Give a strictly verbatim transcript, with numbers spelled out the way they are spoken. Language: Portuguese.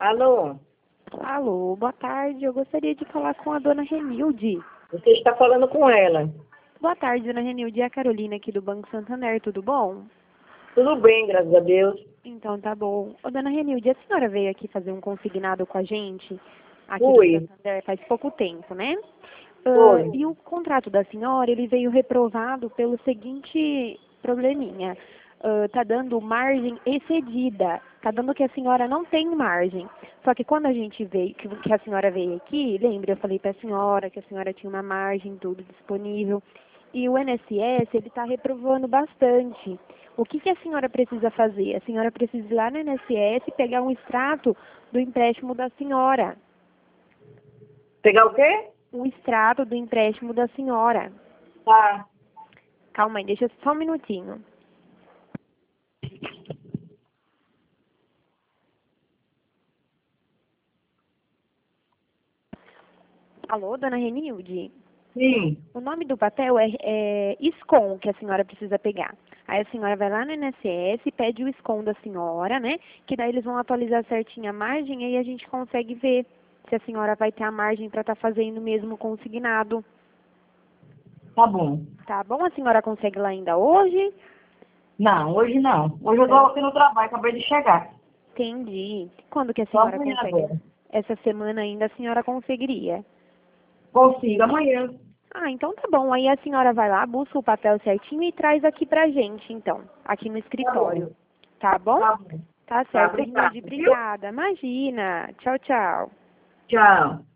Alô, Alô, boa tarde. Eu gostaria de falar com a dona Renilde. você está falando com ela. Boa tarde, dona Renilde. É a Carolina aqui do Banco Santander, tudo bom? Tudo bem, graças a Deus. Então tá bom. Ô, dona Renilde, a senhora veio aqui fazer um consignado com a gente, aqui do Fui, Santander, faz pouco tempo, né? Ah, foi. e o contrato da senhora, ele veio reprovado pelo seguinte probleminha. Ah, tá dando margem excedida. Tá dando que a senhora não tem margem. Só que quando a gente veio, que, que a senhora veio aqui, lembra, eu falei pra senhora que a senhora tinha uma margem, tudo disponível. E o I N S S, ele está reprovando bastante. O que, que a senhora precisa fazer? A senhora precisa ir lá no I N S S e pegar um extrato do empréstimo da senhora. Pegar o quê? Um extrato do empréstimo da senhora. Tá. Calma aí, deixa só um minutinho. Alô, dona Renilde? Sim. O nome do papel é, é SCOM, que a senhora precisa pegar. Aí a senhora vai lá no I N S S, pede o SCOM da senhora, né? Que daí eles vão atualizar certinho a margem e aí a gente consegue ver se a senhora vai ter a margem para estar fazendo mesmo consignado. Tá bom. Tá bom? A senhora consegue lá ainda hoje? Não, hoje não. Hoje eu Não. estou aqui no trabalho, acabei de chegar. Entendi. Quando que a Só senhora amanhã consegue? agora. Essa semana ainda a senhora conseguiria? Consigo amanhã. Ah, então tá bom. Aí a senhora vai lá, busca o papel certinho e traz aqui pra gente, então, aqui no Tá escritório. bom. Tá bom? Tá bom. Tá Tá, certo, Renilde. obrigado, viu? Obrigada. Imagina. Tchau, tchau. Tchau.